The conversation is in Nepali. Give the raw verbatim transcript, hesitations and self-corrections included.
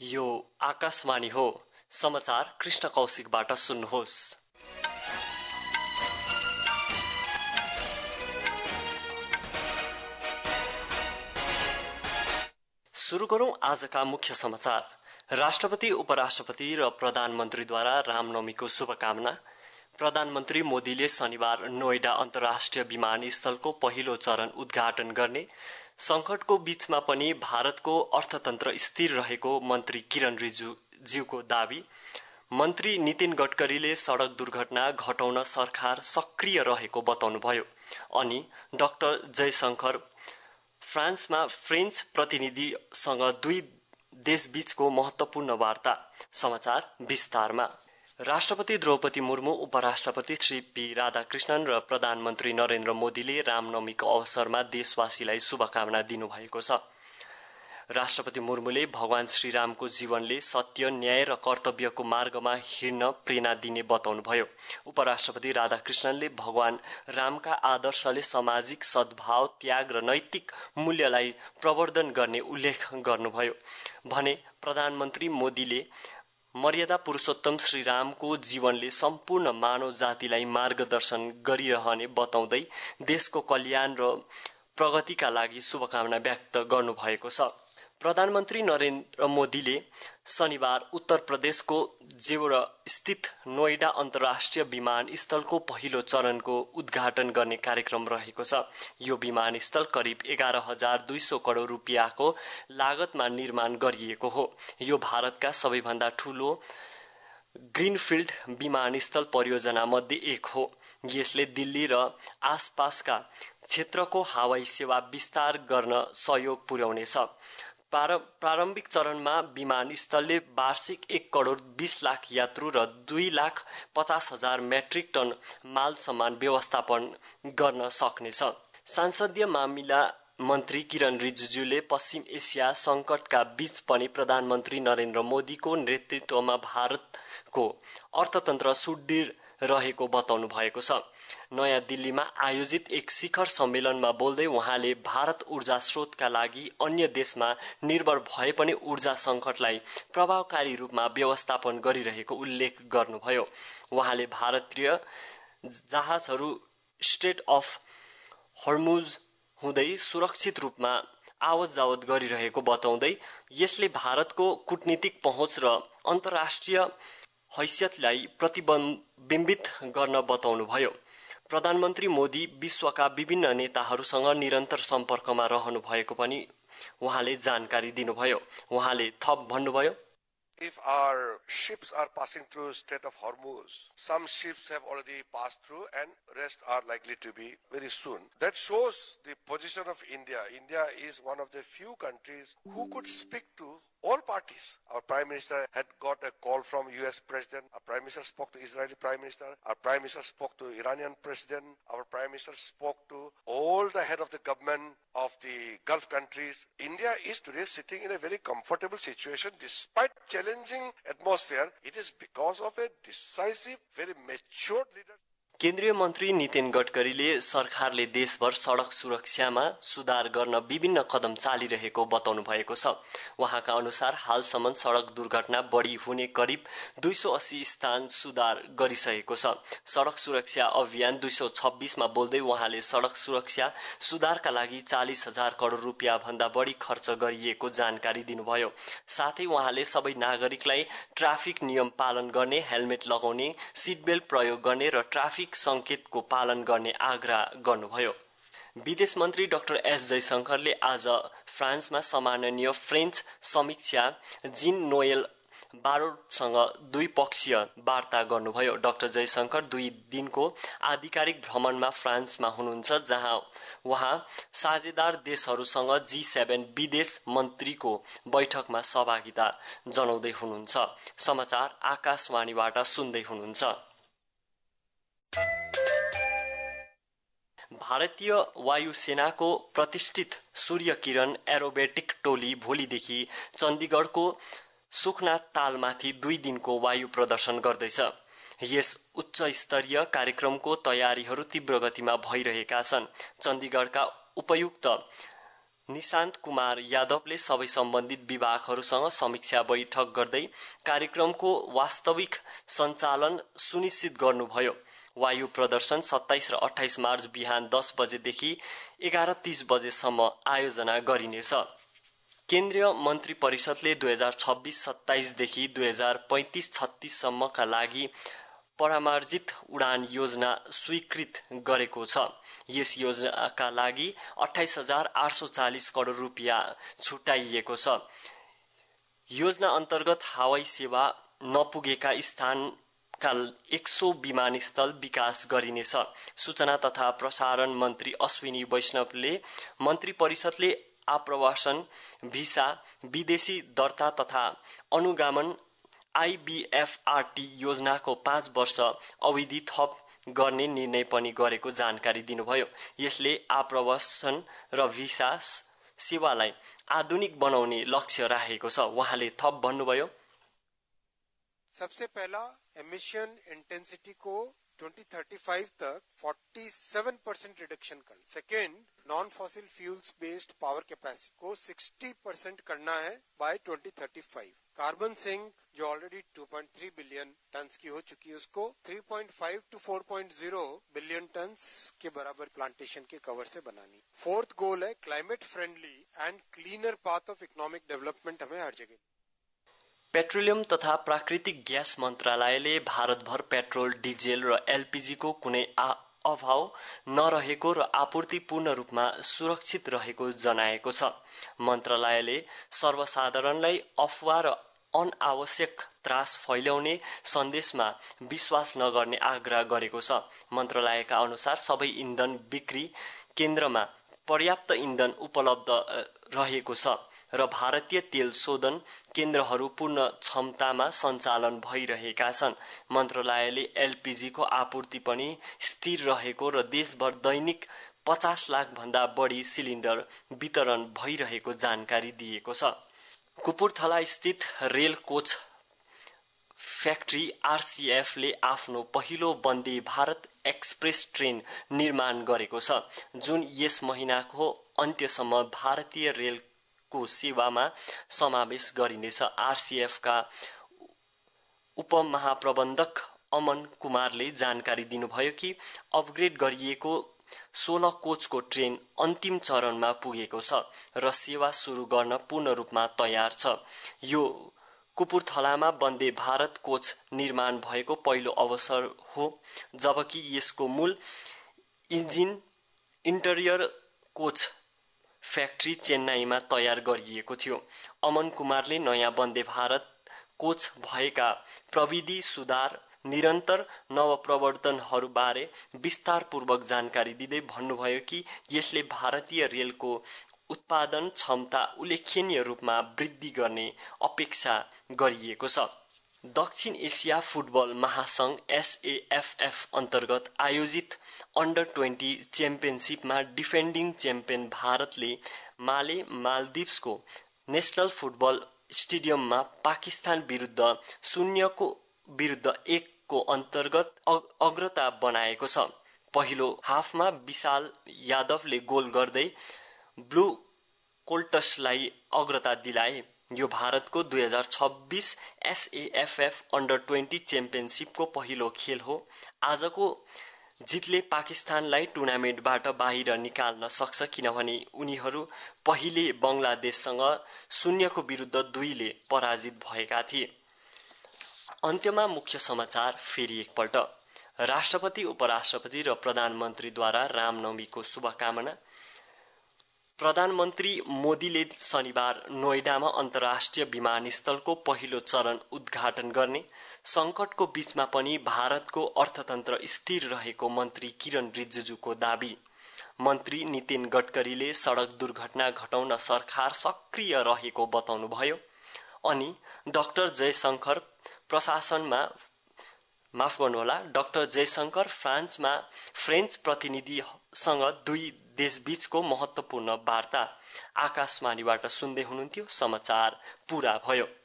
यो आकाशवाणी हो। समाचार कृष्ण कौशिकबाट सुन्नुहोस्। सुरु गरौं आजका मुख्य समाचार। राष्ट्रपति, उपराष्ट्रपति र प्रधानमन्त्रीद्वारा रामनवमीको शुभकामना। प्रधानमन्त्री मोदीले शनिबार नोएडा अन्तर्राष्ट्रिय विमानस्थलको पहिलो चरण उद्घाटन गर्ने। संकटको बीचमा पनि भारतको अर्थतन्त्र स्थिर रहेको मन्त्री किरण रिजिजुको दावी। मन्त्री नितिन गडकरीले सड़क दुर्घटना घटाउन सरकार सक्रिय रहेको बताउनुभयो। अनि डाक्टर जयशंकर फ्रान्समा फ्रेन्च प्रतिनिधिसँग दुई देशबीचको महत्वपूर्ण वार्ता। समाचार विस्तारमा। राष्ट्रपति द्रौपदी मुर्मू, उपराष्ट्रपति श्री पी राधाकृष्णन र प्रधानमन्त्री नरेन्द्र मोदीले रामनवमीको अवसरमा देशवासीलाई शुभकामना दिनुभएको छ। राष्ट्रपति मुर्मूले भगवान श्रीरामको जीवनले सत्य, न्याय र कर्तव्यको मार्गमा हिँड्न प्रेरणा दिने बताउनुभयो। उपराष्ट्रपति राधाकृष्णनले भगवान रामका आदर्शले सामाजिक सद्भाव, त्याग र नैतिक मूल्यलाई प्रवर्धन गर्ने उल्लेख गर्नुभयो भने प्रधानमन्त्री मोदीले मर्यादा पुरुषोत्तम श्रीरामको जीवनले सम्पूर्ण मानव जातिलाई मार्गदर्शन गरिरहने बताउँदै देशको कल्याण र प्रगतिका लागि शुभकामना व्यक्त गर्नुभएको छ। प्रधानमन्त्री नरेन्द्र मोदीले शनिबार उत्तर प्रदेशको जेवर स्थित नोएडा अन्तर्राष्ट्रिय विमानस्थलको पहिलो चरणको उद्घाटन गर्ने कार्यक्रम रहेको छ। यो विमानस्थल करिब एघार हजार दुई सौ करोड़ रुपियाँको लागतमा निर्माण गरिएको हो। यो भारतका सबैभन्दा ठूलो ग्रीनफिल्ड विमानस्थल परियोजना मध्ये एक हो। यसले दिल्ली र आसपासका क्षेत्रको हवाई सेवा विस्तार गर्न सहयोग पुर्याउनेछ। प्रारम्भिक चरणमा विमानस्थलले वार्षिक एक करोड़ बीस लाख यात्रु र दुई लाख पचास हजार मेट्रिक टन माल सामान व्यवस्थापन गर्न सक्नेछ। संसदीय मामिला मन्त्री किरण रिजिजुले पश्चिम एसिया संकटका बीच पनि प्रधानमन्त्री नरेन्द्र मोदीको नेतृत्वमा भारतको अर्थतन्त्र सुदृढ रहेको बताउनु भएको छ। नयाँ दिल्लीमा आयोजित एक शिखर सम्मेलनमा बोल्दै उहाँले भारत ऊर्जा स्रोतका लागि अन्य देशमा निर्भर भए पनि ऊर्जा संकटलाई प्रभावकारी रूपमा व्यवस्थापन गरिरहेको उल्लेख गर्नुभयो। उहाँले भारतीय जहाजहरू स्ट्रेट अफ हर्मुज हुँदै सुरक्षित रूपमा आवत-जावत गरिरहेको बताउँदै यसले भारतको कूटनीतिक पहुँच र अन्तर्राष्ट्रिय हैसियतलाई प्रतिबिम्बित गर्न बताउनुभयो। प्रधानमन्त्री मोदी विश्वका विभिन्न नेताहरूसँग निरन्तर सम्पर्कमा रहनु भएको पनि उहाँले जानकारी दिनुभयो। उहाँले थप भन्नुभयो, If our ships are passing through Strait of Hormuz, some ships have already passed through and rest are likely to be very soon. That shows the position of India. India is one of the few countries who could speak to all parties. Our Prime Minister had got a call from U S President. Our Prime Minister spoke to Israeli Prime Minister. Our Prime Minister spoke to Iranian President. Our Prime Minister spoke to all the head of the government of the Gulf countries. India is today sitting in a very comfortable situation despite challenging atmosphere. It is because of a decisive, very matured leader. केन्द्रीय मन्त्री नितिन गडकरीले सरकारले देशभर सड़क सुरक्षामा सुधार गर्न विभिन्न कदम चालिरहेको बताउनु भएको छ। उहाँका अनुसार हालसम्म सड़क दुर्घटना बढ़ी हुने करिब दुई सौ अस्सी स्थान सुधार गरिसकेको छ। सड़क सुरक्षा अभियान दुई सौ छब्बीस मा बोल्दै उहाँले सड़क सुरक्षा सुधारका लागि चालीस हजार करोड़ रुपियाँ भन्दा बढ़ी खर्च गरिएको जानकारी दिनुभयो। साथै उहाँले सबै नागरिकलाई ट्राफिक नियम पालन गर्ने, हेलमेट लगाउने, सीट बेल्ट प्रयोग गर्ने र ट्राफिक संकेतको पालन गर्ने आग्रह गर्नुभयो। विदेश मन्त्री डाक्टर एस जयशंकरले आज फ्रान्समा सम्माननीय फ्रेन्च समीक्षा जीन नोएल बारोटसँग द्विपक्षीय वार्ता गर्नुभयो। डाक्टर जयशंकर दुई दिनको आधिकारिक भ्रमणमा फ्रान्समा हुनुहुन्छ, जहाँ उहाँ साझेदार देशहरूसँग जी सेभेन विदेश मन्त्रीको बैठकमा सहभागिता जनाउँदै हुनुहुन्छ। समाचार आकाशवाणीबाट सुन्दै हुनुहुन्छ। भारतीय वायुसेनाको प्रतिष्ठित सूर्य किरण एरोबेटिक टोली भोलिदेखि चण्डीगढको सुखना तालमाथि दुई दिनको वायु प्रदर्शन गर्दैछ। यस उच्च स्तरीय कार्यक्रमको तयारीहरू तीव्र गतिमा भइरहेका छन्। चण्डीगढका उपायुक्त निशान्त कुमार यादवले सबै सम्बन्धित विभागहरूसँग समीक्षा बैठक गर्दै कार्यक्रमको वास्तविक सञ्चालन सुनिश्चित गर्नुभयो। वायु प्रदर्शन सत्ताइस र अट्ठाइस मार्च बिहान दस बजेदेखि एघार तीस बजेसम्म आयोजना गरिनेछ। केन्द्रीय मन्त्री परिषदले दुई हजार छब्बीस सत्ताइसदेखि दुई हजार पैंतिस छत्तीससम्मका लागि परामार्जित उडान योजना स्वीकृत गरेको छ। यस योजनाका लागि अट्ठाइस हजार आठ सौ चालीस करोड रुपियाँ छुट्याइएको छ। योजना अन्तर्गत हवाई सेवा नपुगेका स्थानका एक सौ विमानस्थल विकास गरिनेछ। सूचना तथा प्रसारण मन्त्री अश्विनी वैष्णवले मन्त्री परिषदले आप्रवासन, भिसा, विदेशी दर्ता तथा अनुगमन आईबीएफआरटी योजनाको पाँच वर्ष अवधि थप गर्ने निर्णय पनि गरेको जानकारी दिनुभयो। यसले आप्रवासन र भिसा सेवालाई आधुनिक बनाउने लक्ष्य राखेको छ। वहाँले थप भन्नुभयो, सबसे पहला एमिशन इंटेंसिटी को ट्वेंटी थर्टी फाइव तक सैंतालीस परसेंट रिडक्शन करना। Second, non fossil fuels based power capacity को साठ परसेंट करना है by twenty thirty five. Carbon sink जो already two point three billion tons की हो चुकी है उसको three point five to four point zero billion tons के बराबर प्लांटेशन के कवर से बनानी। फोर्थ गोल है climate friendly and cleaner path of economic development हमें हर जगह। पेट्रोलियम तथा प्राकृतिक ग्यास मन्त्रालयले भारतभर पेट्रोल, डिजेल र एलपीजी को कुनै अभाव नरहेको र आपूर्ति पूर्ण रूपमा सुरक्षित रहेको जनाएको छ। मन्त्रालयले सर्वसाधारणलाई अफवाह र अनावश्यक त्रास फैल्याउने सन्देशमा विश्वास नगर्ने आग्रह गरेको छ। मन्त्रालयका अनुसार सबै इन्धन बिक्री केन्द्रमा पर्याप्त इन्धन उपलब्ध रहेको छ र भारतीय तेल शोधन केन्द्रहरू पूर्ण क्षमतामा सञ्चालन भइरहेका छन्। मन्त्रालयले एलपीजी को आपूर्ति पनि स्थिर रहेको र देशभर दैनिक पचास लाख भन्दा बढी सिलिन्डर वितरण भइरहेको जानकारी दिएको छ। कपुरथला स्थित रेल कोच फ्याक्ट्री आरसीएफ ले आफ्नो पहिलो वन्दे भारत एक्सप्रेस ट्रेन निर्माण गरेको छ, जुन यस महिनाको अन्त्यसम्म भारतीय रेल को सेवामा समावेश गरिनेछ। आरसीएफ का उपमहाप्रबन्धक अमन कुमारले जानकारी दिनुभयो कि अपग्रेड गरिएको सोह्र कोचको ट्रेन अन्तिम चरणमा पुगेको छ र सेवा सुरु गर्न पूर्ण रूपमा तयार छ। यो कपुरथलामा वन्दे भारत कोच निर्माण भएको पहिलो अवसर हो, जबकि यसको मूल इन्जिन इन्टेरियर कोच फ्याक्ट्री चेन्नईमा तयार गरिएको थियो। अमन कुमारले नयाँ वन्दे भारत कोच भएका प्रविधि सुधार, निरन्तर नवप्रवर्तनहरूबारे विस्तारपूर्वक जानकारी दिँदै भन्नुभयो कि यसले भारतीय रेलको उत्पादन क्षमता उल्लेखनीय रूपमा वृद्धि गर्ने अपेक्षा गरिएको छ। दक्षिण एसिया फुटबल महासंघ एसएएफएफ अन्तर्गत आयोजित अन्डर ट्वेन्टी च्याम्पियनशिपमा डिफेन्डिङ च्याम्पियन भारतले माले मालदिप्सको नेशनल फुटबल स्टेडियममा पाकिस्तान विरुद्ध शून्यको विरुद्ध एकको अन्तर्गत अग्रता बनाएको छ। पहिलो हाफमा विशाल यादवले गोल गर्दै ब्लू कोल्टसलाई अग्रता दिलाए। यो भारतको दुई हजार छब्बीस एसएएफएफ अन्डर ट्वेन्टी च्याम्पियनशिपको पहिलो खेल हो। आजको जितले पाकिस्तानलाई टुर्नामेन्टबाट बाहिर निकाल्न सक्छ, किनभने उनीहरू पहिले बंगलादेशसँग शून्यको विरुद्ध दुईले पराजित भएका थिए। अन्त्यमा मुख्य समाचार फेरि एकपल्ट। राष्ट्रपति, उपराष्ट्रपति र प्रधानमन्त्रीद्वारा रामनवमीको शुभकामना। प्रधानमन्त्री मोदीले शनिबार नोएडामा अन्तर्राष्ट्रिय विमानस्थलको पहिलो चरण उद्घाटन गर्ने। संकटको बीचमा पनि भारतको अर्थतन्त्र स्थिर रहेको मन्त्री किरण रिजिजुको दावी। मन्त्री नितिन गडकरीले सडक दुर्घटना घटाउन सरकार सक्रिय रहेको बताउनुभयो। अनि डाक्टर जयशंकर प्रशासनमा माफ गर्नुहोला डाक्टर जयशंकर फ्रान्समा फ्रेन्च प्रतिनिधिसँग दुई देशबीचको महत्वपूर्ण वार्ता। आकाशवाणीबाट सुन्दै हुनुहुन्थ्यो। समाचार पूरा भयो।